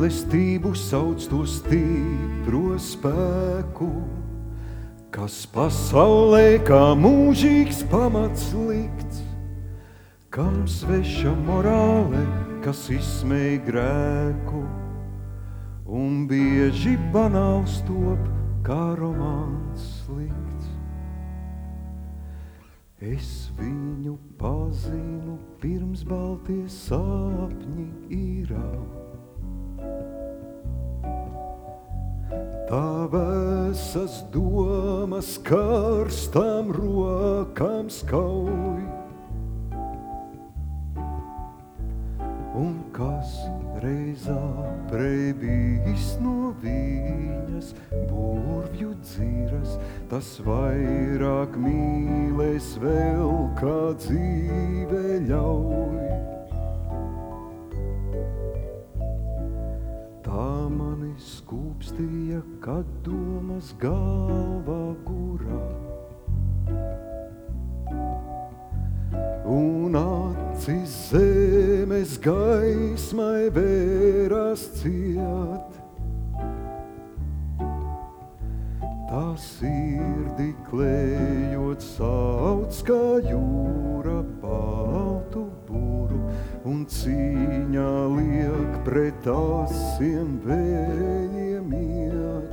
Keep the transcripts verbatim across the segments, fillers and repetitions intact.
mīlestību sauc to stipro spēku, kas pasaulē kā mūžīgs pamats likts, kam sveša morāle, kas izsmej grēku, un bieži banāls top kā romāns slikts. Es viņu pazinu pirms baltie sapņi īrā. Tā vēsas domas karstām rokām skauj. Un kas reizā prebijis no viņas burvju dziras, tas vairāk mīlēs vēl, kā dzīve ļauj. Tā mani skūpstīja, kad domas galvā gurā, un acis zemes gaismai vērās ciet. Tā sirdi klējot sauc kā jūra baltu buru, un cīņā liek pret asiem vējiem iet.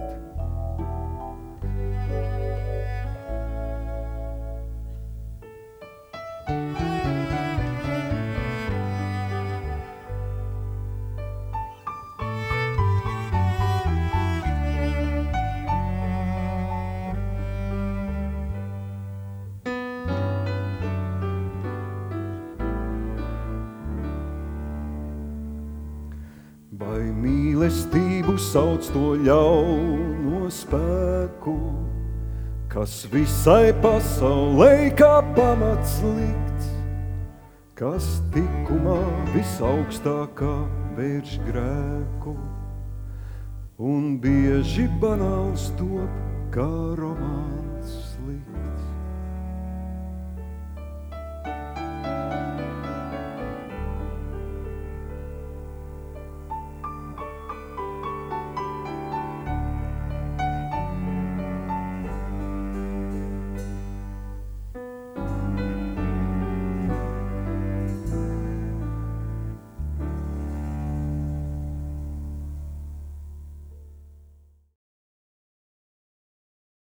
Vai mīlestību sauc to ļauno spēku, kas visai pasaulei kā pamats likts, kas tikumā visaugstākā vērš grēku, un bieži banāls top kā romāns.